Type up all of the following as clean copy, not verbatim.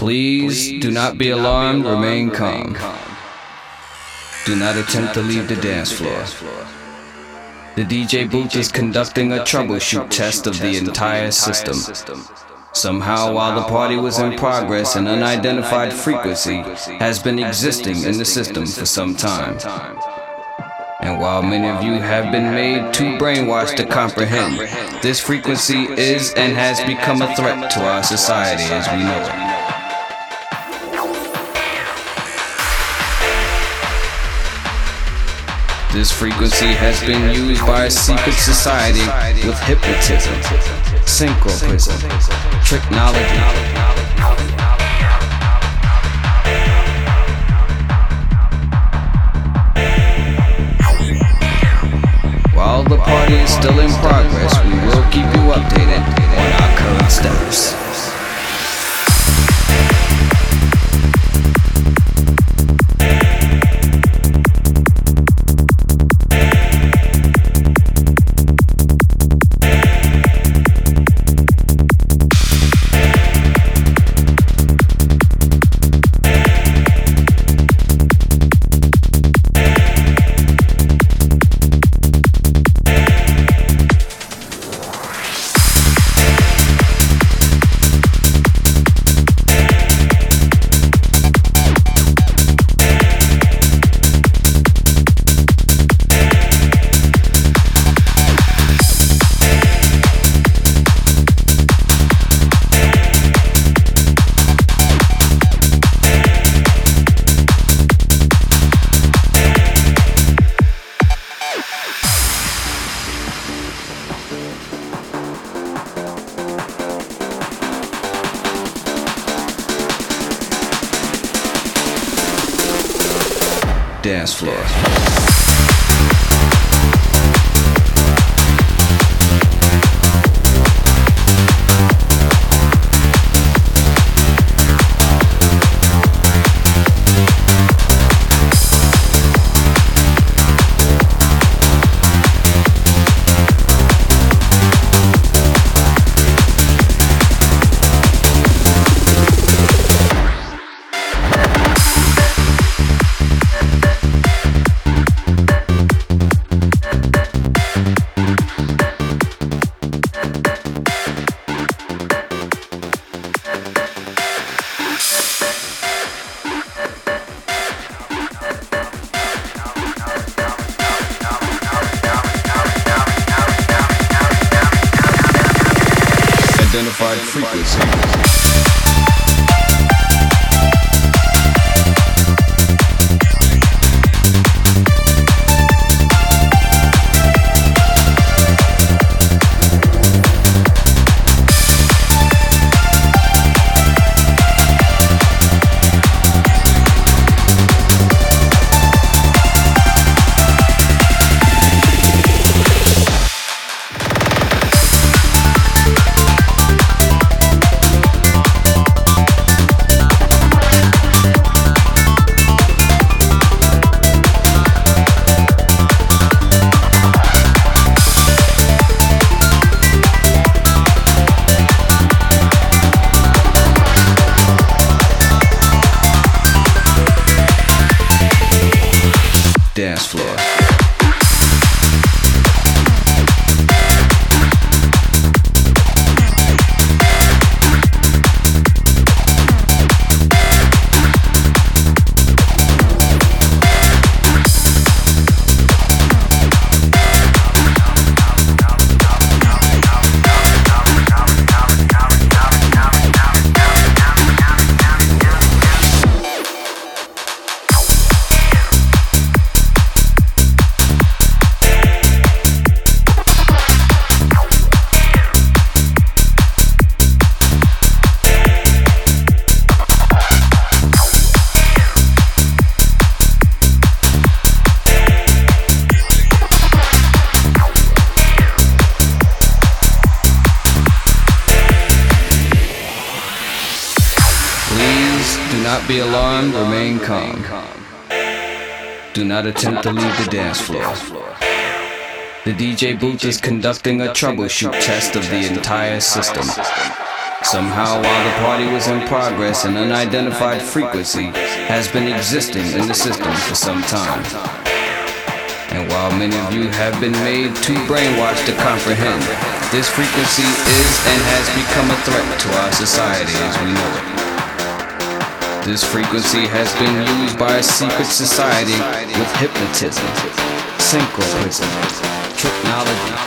Please do not be alarmed, remain calm. Do not attempt to leave the dance floor. The DJ booth is conducting a troubleshoot test of the entire system. Somehow, while the party was in progress, an unidentified frequency has been existing in the system for some time. And while many of you have been made too brainwashed to comprehend, this frequency is and has become a threat to our society as we know it. This frequency has been used by a secret society with hypnotism, synchroprism, tricknology. While the party is still in progress, we will keep you updated on our current status. Dance floor. Identified frequency. Dance floor. Do not be alarmed, remain calm. Do not attempt to leave the dance floor. The DJ booth is conducting a troubleshoot test of the entire system. Somehow, while the party was in progress, an unidentified frequency has been existing in the system for some time. And while many of you have been made too brainwashed to comprehend, this frequency is and has become a threat to our society as we know it. This frequency has been used by a secret society with hypnotism, synchroprism, technology.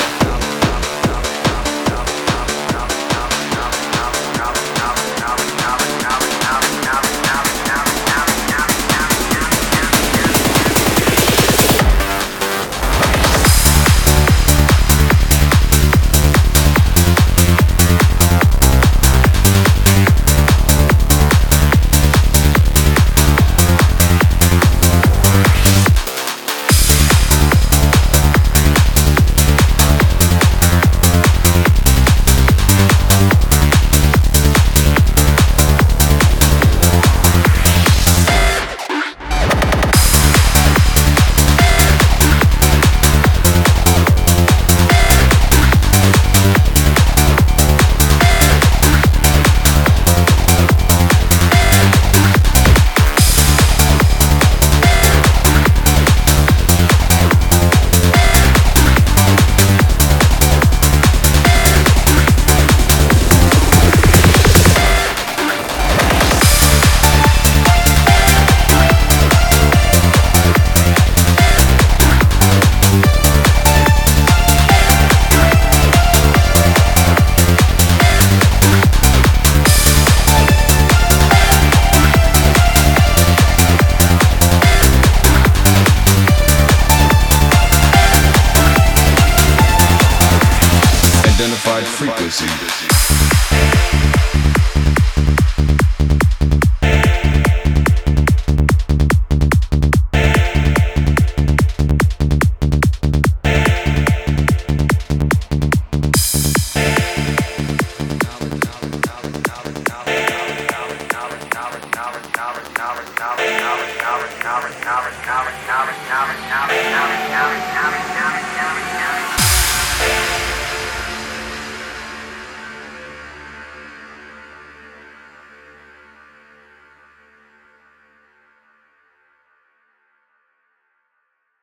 Identified frequency.